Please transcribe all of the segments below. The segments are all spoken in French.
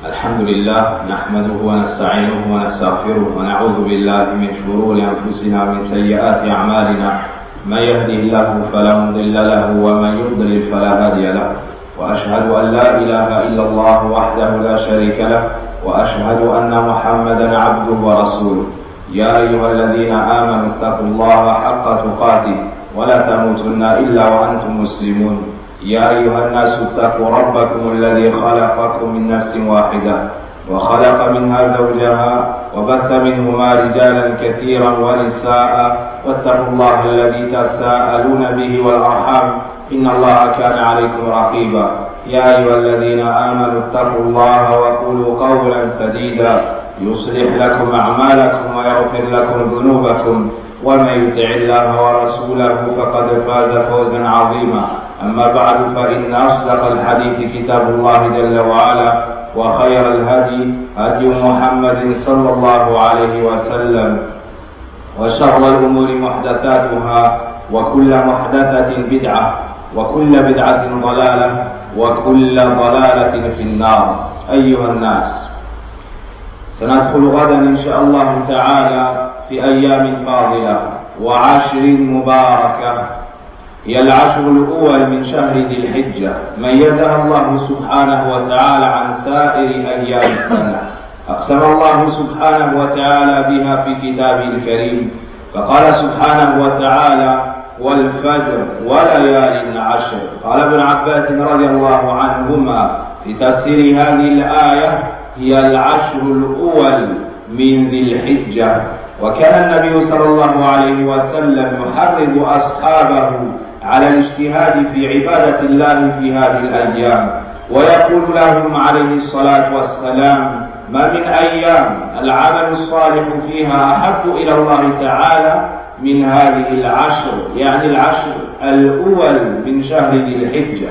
الحمد لله نحمده ونستعينه ونستغفره ونعوذ بالله من شرور أنفسنا ومن سيئات أعمالنا. من يهده الله فلا مضل له ومن يضلل فلا هادي له، وأشهد أن لا إله إلا الله وحده لا شريك له، وأشهد أن محمدا عبده ورسوله. يا أيها الذين آمنوا اتقوا الله حق تقاته ولا تموتن إلا وأنتم مسلمون. يا أيها الناس اتقوا ربكم الذي خلقكم من نفس واحدة وخلق منها زوجها وبث منهما رجالا كثيرا ونساء، واتقوا الله الذي تساءلون به والأرحام إن الله كان عليكم رقيبا. يا أيها الذين آمنوا اتقوا الله وقولوا قولا سديدا يصلح لكم أعمالكم ويغفر لكم ذنوبكم، ومن يطع الله ورسوله فقد فاز فوزا عظيما. أما بعد، فإن أصدق الحديث كتاب الله جل وعلا، وخير الهدي هدي محمد صلى الله عليه وسلم، وشر الأمور محدثاتها، وكل محدثة بدعة، وكل بدعة ضلالة، وكل ضلالة في النار. أيها الناس، سندخل غدا إن شاء الله تعالى في أيام فاضلة وعشر مباركة، هي العشر الأول من شهر ذي الحجة، ميزها الله سبحانه وتعالى عن سائر أيام السنة. أقسم الله سبحانه وتعالى بها في كتابه الكريم، فقال سبحانه وتعالى: والفجر وليال عشر. قال ابن عباس رضي الله عنهما في تفسير هذه الآية: هي العشر الأول من ذي الحجة. وكان النبي صلى الله عليه وسلم يحرض أصحابه على الاجتهاد في عبادة الله في هذه الأيام، ويقول لهم عليه الصلاة والسلام: ما من أيام العمل الصالح فيها أحب إلى الله تعالى من هذه العشر، يعني العشر الأول من شهر ذي الحجة.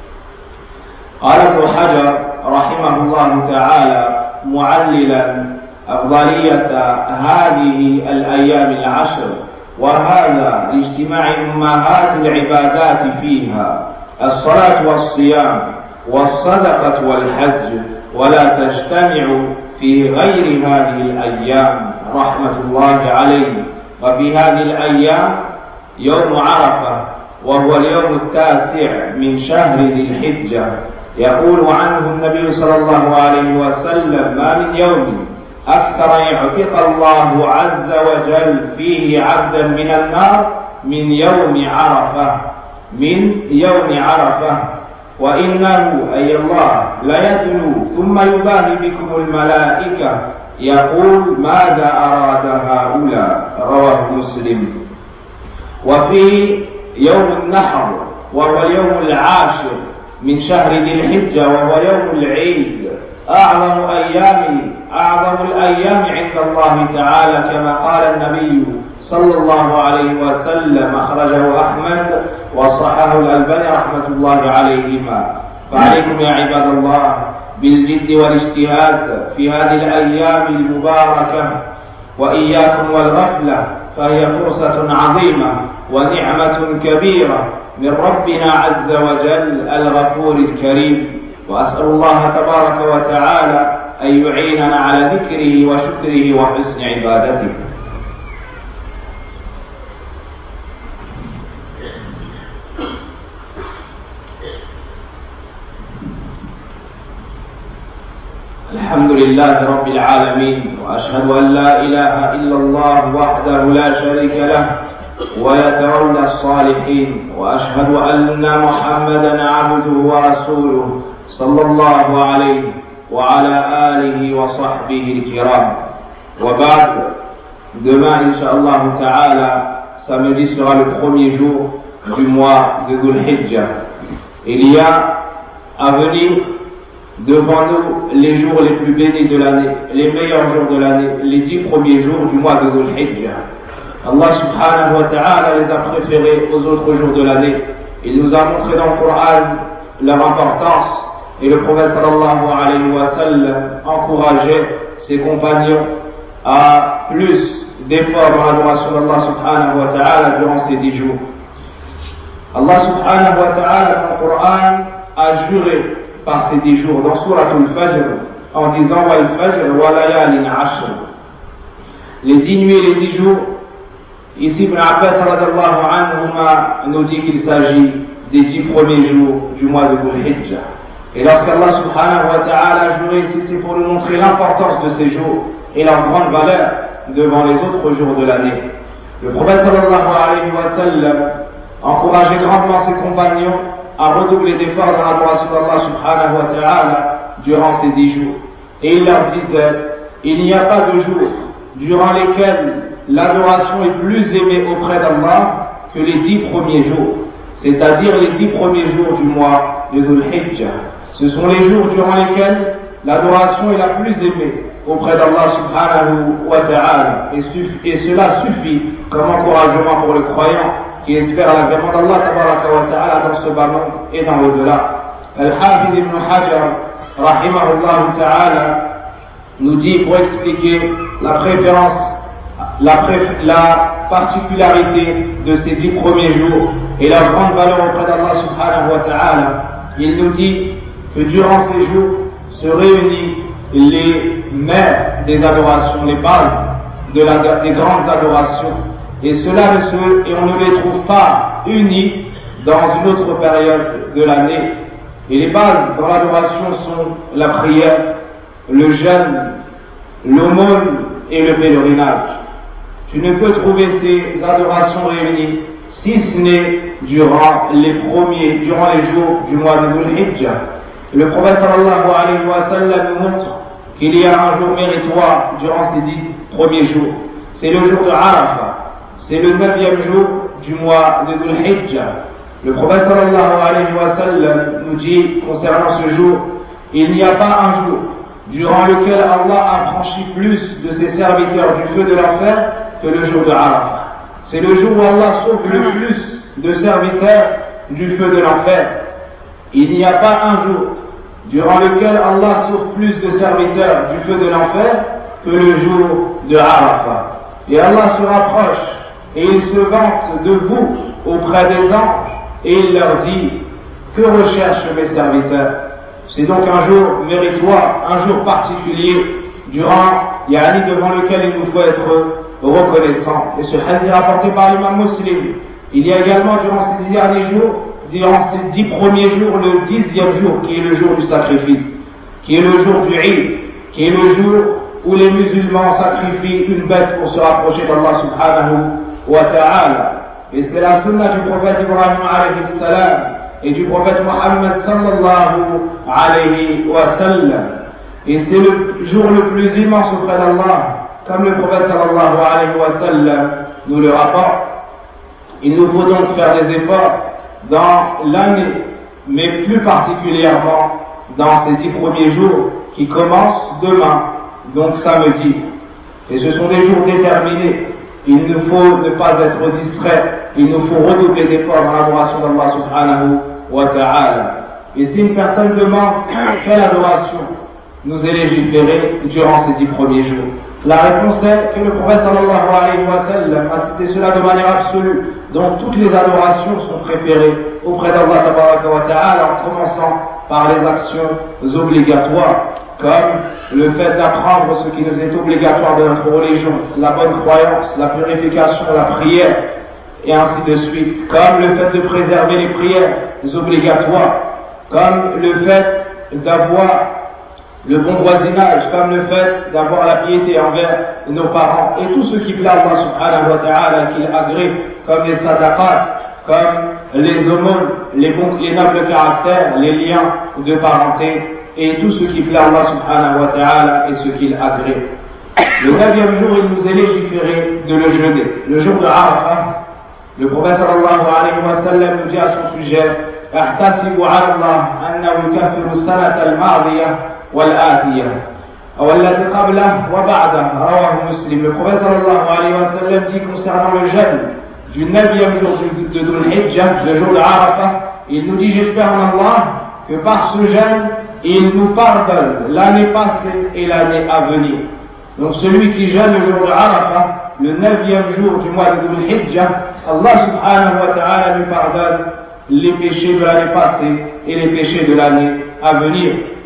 قال ابن حجر رحمه الله تعالى معللا أفضلية هذه الأيام العشر، وهذا لاجتماع أمهات العبادات فيها: الصلاة والصيام والصدقة والحج، ولا تجتمع في غير هذه الأيام رحمة الله عليه. وفي هذه الأيام يوم عرفة، وهو اليوم التاسع من شهر ذي الحجة. يقول عنه النبي صلى الله عليه وسلم: ما من يوم أكثر يعتق الله عز وجل فيه عبدا من النار من يوم عرفة، من يوم عرفة. وإنه أي الله ليدنو ثم يباهي بكم الملائكة يقول: ماذا أراد هؤلاء؟ رواه مسلم. وفي يوم النحر، وهو اليوم العاشر من شهر ذي الحجة، وهو يوم العيد، أعظم الأيام عند الله تعالى، كما قال النبي صلى الله عليه وسلم، أخرجه أحمد وصححه الألباني رحمة الله عليهما. فعليكم يا عباد الله بالجد والاجتهاد في هذه الأيام المباركة، وإياكم والغفلة، فهي فرصة عظيمة ونعمة كبيرة من ربنا عز وجل الغفور الكريم. وأسأل الله تبارك وتعالى أن يعيننا على ذكره وشكره وحسن عبادته. الحمد لله رب العالمين، وأشهد أن لا إله إلا الله وحده لا شريك له ويتولى الصالحين، وأشهد أن محمدا عبده ورسوله صلى الله عليه وعلى آله وصحبه الكرام. وبعد، demain Inch'Allah Ta'ala, samedi sera le premier jour du mois de Dhul Hijjah. Il y a à venir devant nous les jours les plus bénis de l'année, les meilleurs jours de l'année, les 10 premiers jours du mois de Dhul Hijjah. Allah subhanahu wa ta'ala les a préférés aux autres jours de l'année. Il nous a montré dans le Coran leur importance, et le prophète sallallahu alayhi wa sallam encourageait ses compagnons à plus d'efforts dans l'adoration d'Allah subhanahu wa ta'ala durant ces 10 jours. Allah subhanahu wa ta'ala dans le Coran a juré par ces 10 jours. Dans Surat al-Fajr, en disant wal fajr wa layalin ashr, les 10 nuits et les 10 jours. Ici Ibn Abbas radiyallahu anhuma nous dit qu'il s'agit des 10 premiers jours du mois de Dhul Hijjah. Et lorsqu'Allah subhanahu wa ta'ala a juré ici, c'est pour nous montrer l'importance de ces jours et leur grande valeur devant les autres jours de l'année. Le prophète sallallahu alayhi wa sallam encourageait grandement ses compagnons à redoubler d'efforts dans l'adoration d'Allah subhanahu wa ta'ala durant ces 10 jours. Et il leur disait, il n'y a pas de jour durant lesquels l'adoration est plus aimée auprès d'Allah que les 10 premiers jours, c'est-à-dire les 10 premiers jours du mois de Dhul Hijjah. Ce sont les jours durant lesquels l'adoration est la plus aimée auprès d'Allah subhanahu wa ta'ala, et cela suffit comme encouragement pour le croyant qui espère l'agrément d'Allah tabaraka wa ta'ala dans ce bas monde et dans l'au-delà. Al-Hafidh ibn Hajar rahimahullah ta'ala nous dit, pour expliquer la préférence, la particularité de ces 10 premiers jours et la grande valeur auprès d'Allah subhanahu wa ta'ala, il nous dit que durant ces jours se réunissent les mères des adorations, les bases des grandes adorations, et on ne les trouve pas unis dans une autre période de l'année. Et les bases dans l'adoration sont la prière, le jeûne, l'aumône et le pèlerinage. Tu ne peux trouver ces adorations réunies si ce n'est durant les jours du mois de Dhul Hijjah. Le prophète sallallahu alayhi wa sallam nous montre qu'il y a un jour méritoire durant ces 10 premiers jours. C'est le jour de Arafah. C'est le 9e jour du mois de Dhul Hijjah. Le prophète sallallahu alayhi wa sallam nous dit concernant ce jour, il n'y a pas un jour durant lequel Allah a franchi plus de ses serviteurs du feu de l'enfer que le jour de Arafah. C'est le jour où Allah sauve le plus de serviteurs du feu de l'enfer. Il n'y a pas un jour durant lequel Allah sauve plus de serviteurs du feu de l'enfer que le jour de Arafah. Et Allah se rapproche et il se vante de vous auprès des anges et il leur dit, que recherchent mes serviteurs? C'est donc un jour méritoire, un jour particulier devant lequel il nous faut être reconnaissant. Et ce hadith rapporté par l'imam Muslim, il y a également durant ces derniers jours, durant ces 10 premiers jours, le 10e jour qui est le jour du sacrifice, qui est le jour du Eid, qui est le jour où les musulmans sacrifient une bête pour se rapprocher d'Allah subhanahu wa ta'ala. Et c'est la sunna du prophète Ibrahim alayhi salam et du prophète Muhammad sallallahu alayhi wa sallam. Et c'est le jour le plus immense auprès d'Allah, comme le prophète sallallahu alayhi wa sallam nous le rapporte. Il nous faut donc faire des efforts dans l'année, mais plus particulièrement dans ces 10 premiers jours qui commencent demain, donc samedi. Et ce sont des jours déterminés. Il nous faut ne pas être distrait, il nous faut redoubler d'efforts dans l'adoration d'Allah subhanahu wa ta'ala. Et si une personne demande quelle adoration nous est légiférée durant ces 10 premiers jours, la réponse est que le prophète sallallahu alayhi wa sallam a cité cela de manière absolue. Donc toutes les adorations sont préférées auprès d'Allah tabaraka wa ta'ala, en commençant par les actions obligatoires, comme le fait d'apprendre ce qui nous est obligatoire de notre religion, la bonne croyance, la purification, la prière, et ainsi de suite, comme le fait de préserver les prières obligatoires, comme le fait d'avoir le bon voisinage, comme le fait d'avoir la piété envers nos parents, et tout ce qui plaît à Allah subhanahu wa ta'ala, qu'il agrée, comme les sadaqat, comme les aumônes, les nobles caractères, les liens de parenté, et tout ce qui plaît à Allah subhanahu wa ta'ala et ce qu'il agrée. Le 9e jour, il nous est légiféré de le jeûner. Le jour de Arafah, le prophète sallallahu alayhi wa sallam nous dit à son sujet, احتسب على الله أنه يكفر السنة الماضية والآتية أو التي قبله وبعده رواه مسلم. Le prophète sallallahu alayhi wa sallam dit concernant le jeûne du 9e jour de Dhul Hijjah, le jour de Arafah, il nous dit, j'espère en Allah que par ce jeûne il nous pardonne l'année passée et l'année à venir. Donc celui qui jeûne le jour de Arafah, le 9e jour du mois de Dhul Hijjah, Allah subhanahu wa ta'ala lui pardonne les péchés de l'année passée et les péchés de l'année à venir.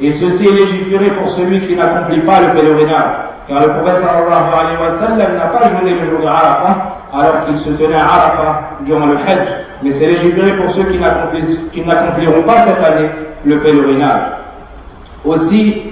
Et ceci est légiféré pour celui qui n'accomplit pas le pèlerinage. Car le prophète sallallahu alayhi wa sallam n'a pas jeûné le jour de Arafah alors qu'il se tenait à Arafah durant le Hajj. Mais c'est légiféré pour ceux qui n'accompliront pas cette année le pèlerinage. Aussi,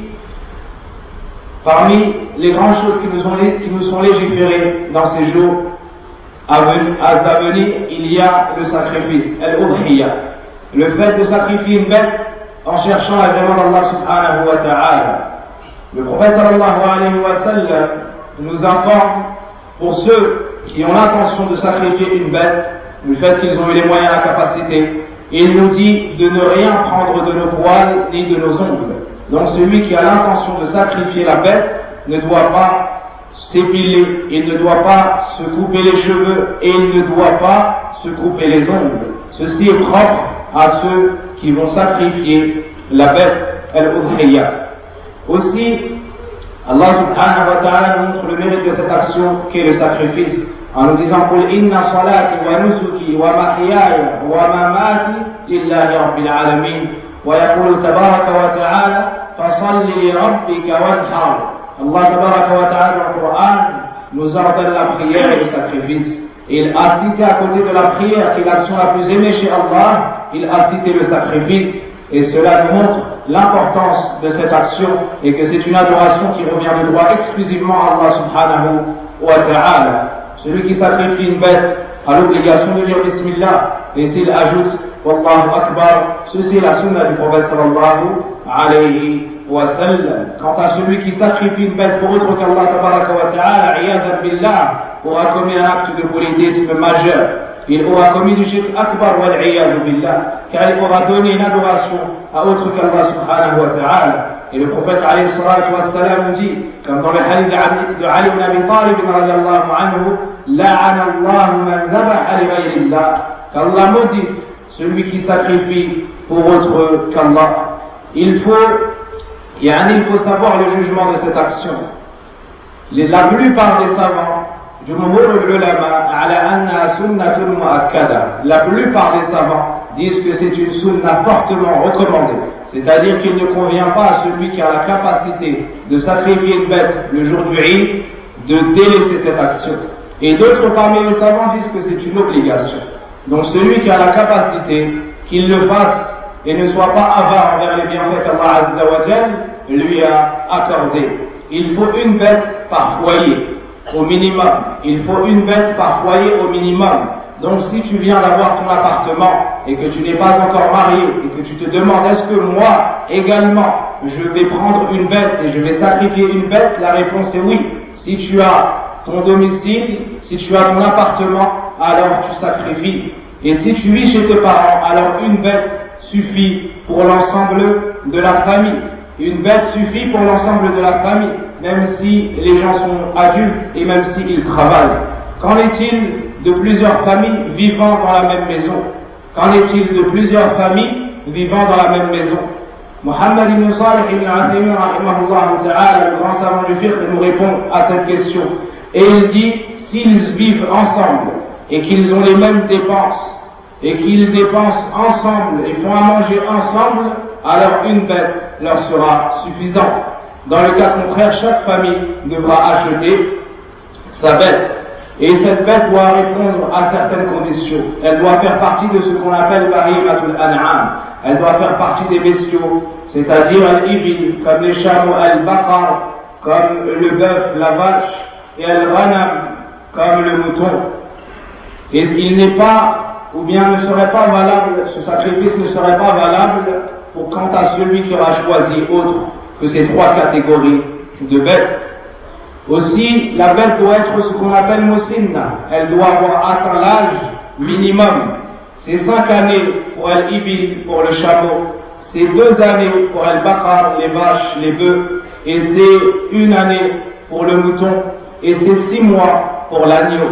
parmi les grandes choses qui nous sont légiférées dans ces jours à venir, il y a le sacrifice, al-udhiyya. Le fait de sacrifier une bête en cherchant l'agrément d'Allah subhanahu wa ta'ala. Le prophète sallallahu alayhi wa sallam nous informe pour ceux qui ont l'intention de sacrifier une bête, le fait qu'ils ont eu les moyens, la capacité, il nous dit de ne rien prendre de nos poils ni de nos ongles. Donc celui qui a l'intention de sacrifier la bête ne doit pas s'épiler, il ne doit pas se couper les cheveux et il ne doit pas se couper les ongles. Ceci est propre à ceux qui vont sacrifier la bête, al-udhiyya. Aussi, Allah subhanahu wa ta'ala nous montre le mérite de cette action qu'est le sacrifice en nous disant قُلْ إِنَّ صَلَاتِي وَنُسُكِي وَمَحْيَايَ وَمَمَاتِي لِلَّهِ رَبِّ الْعَالَمِينَ ويقول تبارك وتعالى فصل لربك وانحر. Allah tabaraka wa ta'ala dans le Coran nous ordonne la prière et le sacrifice. Il a cité à côté de la prière, qui est l'action la plus aimée chez Allah, il a cité le sacrifice. Et cela nous montre l'importance de cette action et que c'est une adoration qui revient de droit exclusivement à Allah subhanahu wa ta'ala. Celui qui sacrifie une bête a l'obligation de dire Bismillah et s'il ajoute Wallahu Akbar, ceci est la sunna du prophète sallallahu alayhi wa sallam. Quant à celui qui sacrifie une bête pour autre qu'Allah tabaraka wa ta'ala, iyadhan billah, aura commis un acte de polythéisme majeur. Il aura commis du shirk akbar wal iyadhu billah, car il aura donné une adoration à autre qu'Allah subhanahu wa ta'ala. Et le prophète alayhi salatu wa salam nous dit, comme dans le hadith de Ali ibn Abi Talib radiyallahu anhu, la'ana Allahu man dhabaha li ghayrillah, qu'Allah maudisse celui qui sacrifie pour autre qu'Allah. Il faut savoir le jugement de cette action. La plupart des savants, la plupart des savants disent que c'est une sunna fortement recommandée. C'est-à-dire qu'il ne convient pas à celui qui a la capacité de sacrifier une bête le jour du Eid de délaisser cette action. Et d'autres parmi les savants disent que c'est une obligation. Donc celui qui a la capacité, qu'il le fasse et ne soit pas avare envers les bienfaits qu'Allah Azza wa Jal lui a accordés. Il faut une bête par foyer, au minimum. Il faut une bête par foyer au minimum. Donc si tu viens d'avoir ton appartement et que tu n'es pas encore marié et que tu te demandes est-ce que moi également je vais prendre une bête et je vais sacrifier une bête, la réponse est oui. Si tu as ton domicile, si tu as ton appartement, alors tu sacrifies. Et si tu vis chez tes parents, alors une bête suffit pour l'ensemble de la famille. Une bête suffit pour l'ensemble de la famille, même si les gens sont adultes et même s'ils travaillent. Qu'en est-il de plusieurs familles vivant dans la même maison? Qu'en est-il de plusieurs familles vivant dans la même maison? Muhammad ibn Salih ibn Uthaymin rahimahullah ta'ala, le grand savant du fiqh, nous répond à cette question. Et il dit, s'ils vivent ensemble et qu'ils ont les mêmes dépenses et qu'ils dépensent ensemble et font à manger ensemble, alors une bête leur sera suffisante. Dans le cas contraire, chaque famille devra acheter sa bête. Et cette bête doit répondre à certaines conditions. Elle doit faire partie de ce qu'on appelle bahimatul an'am. Elle doit faire partie des bestiaux, c'est-à-dire al-ibil, comme les chameaux, al-baqar, comme le bœuf, la vache, et al-ghanam, comme le mouton. Et il n'est pas, ou bien ne serait pas valable, ce sacrifice ne serait pas valable pour quant à celui qui aura choisi autre que ces trois catégories de bêtes. Aussi, la bête doit être ce qu'on appelle musinna. Elle doit avoir atteint l'âge minimum. C'est 5 années pour al-ibil, pour le chameau. C'est 2 années pour al-baqar, les vaches, les bœufs. Et c'est 1 année pour le mouton. Et c'est 6 mois pour l'agneau.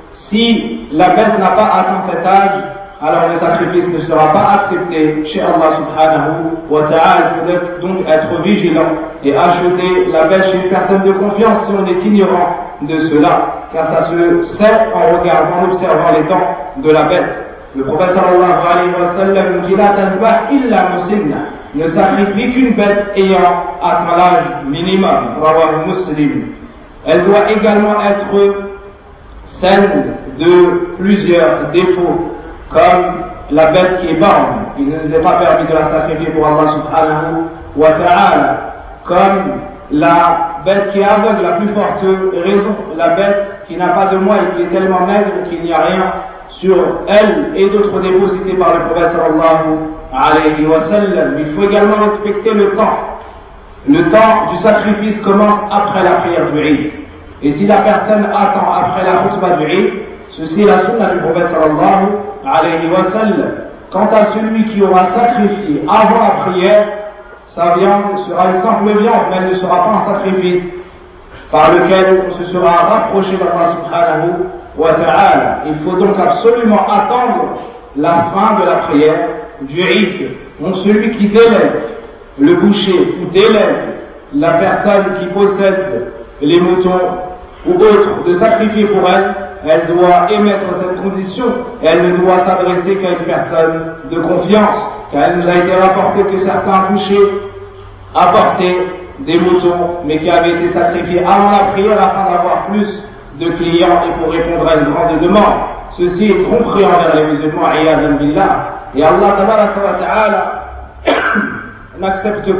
Si la bête n'a pas atteint cet âge, alors le sacrifice ne sera pas accepté chez Allah subhanahu wa ta'ala. Il faudrait donc être vigilant et acheter la bête chez une personne de confiance si on est ignorant de cela, car ça se sait en regardant, en observant les dents de la bête. Le prophète sallallahu alayhi wa sallam nous dit la tadbah illa musinna. ne sacrifie qu'une bête ayant atteint l'âge minimum, rawahu Muslim. Elle doit également être saine de plusieurs défauts, comme la bête qui est borne. Il ne nous est pas permis de la sacrifier pour Allah subhanahu wa ta'ala, comme la bête qui est aveugle, la plus forte raison, la bête qui n'a pas de moelle, qui est tellement maigre qu'il n'y a rien sur elle, et d'autres défauts cités par le prophète sallallahu alayhi wa sallam. Il faut également respecter le temps. Le temps du sacrifice commence après la prière du Eid. Et si la personne attend après la khutbah du Eid, ceci est la sunna du prophète sallallahu alayhi wa sallam. Quant à celui qui aura sacrifié avant la prière, sa viande sera une simple viande, mais elle ne sera pas un sacrifice par lequel on se sera rapproché d'Allah subhanahu wa ta'ala. Il faut donc absolument attendre la fin de la prière du Eid. Donc celui qui délègue le boucher ou délègue la personne qui possède les moutons ou autre de sacrifier pour elle, elle doit émettre cette condition et elle ne doit s'adresser qu'à une personne de confiance, car il nous a été rapporté que certains bouchers apportaient des moutons mais qui avaient été sacrifiés avant la prière afin d'avoir plus de clients et pour répondre à une grande demande. Ceci est tromperie envers les musulmans, a'yadhan billah. Et Allah tabaraka wa ta'ala n'accepte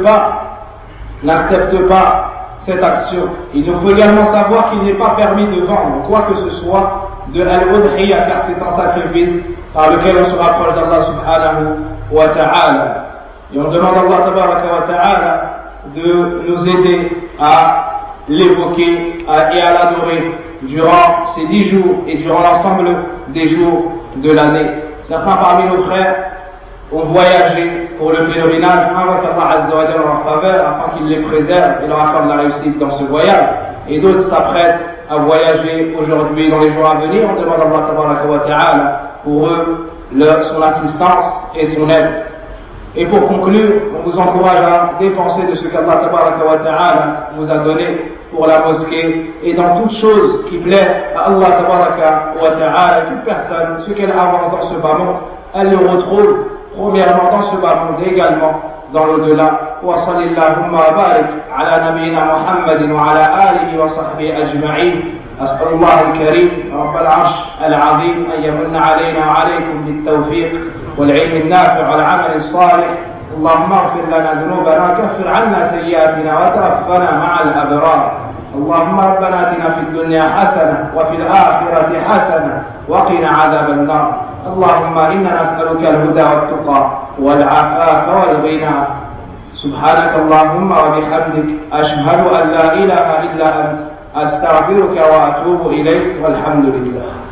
pas cette action. Il nous faut également savoir qu'il n'est pas permis de vendre quoi que ce soit de al-udhiyya, car c'est un sacrifice par lequel on se rapproche d'Allah subhanahu wa ta'ala. Et on demande à Allah tabaraka wa ta'ala de nous aider à l'évoquer et à l'adorer durant ces 10 jours et durant l'ensemble des jours de l'année. Certains parmi nos frères ont voyagé pour le pèlerinage, invoquent Allah Azza wa Jalla en leur faveur afin qu'il les préserve et leur accorde la réussite dans ce voyage. Et d'autres s'apprêtent à voyager aujourd'hui, dans les jours à venir. On demande à Allah Tabaraka wa Ta'ala pour eux son assistance et son aide. Et pour conclure, on vous encourage à dépenser de ce qu'Allah Tabaraka wa Ta'ala vous a donné pour la mosquée et dans toute chose qui plaît à Allah Tabaraka wa Ta'ala. Toute personne, ce qu'elle avance dans ce bas monde, elle le retrouve premièrement dans ce bas monde et également dans l'au-delà. Wa sallallahu wa barik ala nabiyyina Muhammadin wa ala alihi wa sahbihi ajma'in. أسأل الله الكريم رب العرش العظيم أن يمن علينا وعليكم بالتوفيق والعلم النافع والعمل الصالح. اللهم اغفر لنا ذنوبنا وكفر عنا سيئاتنا وتوفنا مع الأبرار. اللهم ربنا آتنا في الدنيا حسنة وفي الآخرة حسنة وقنا عذاب النار. اللهم إنا نسألك الهدى والتقى والعفاف والغنى. سبحانك اللهم وبحمدك أشهد أن لا إله إلا أنت أستغفرك وأتوب إليك والحمد لله.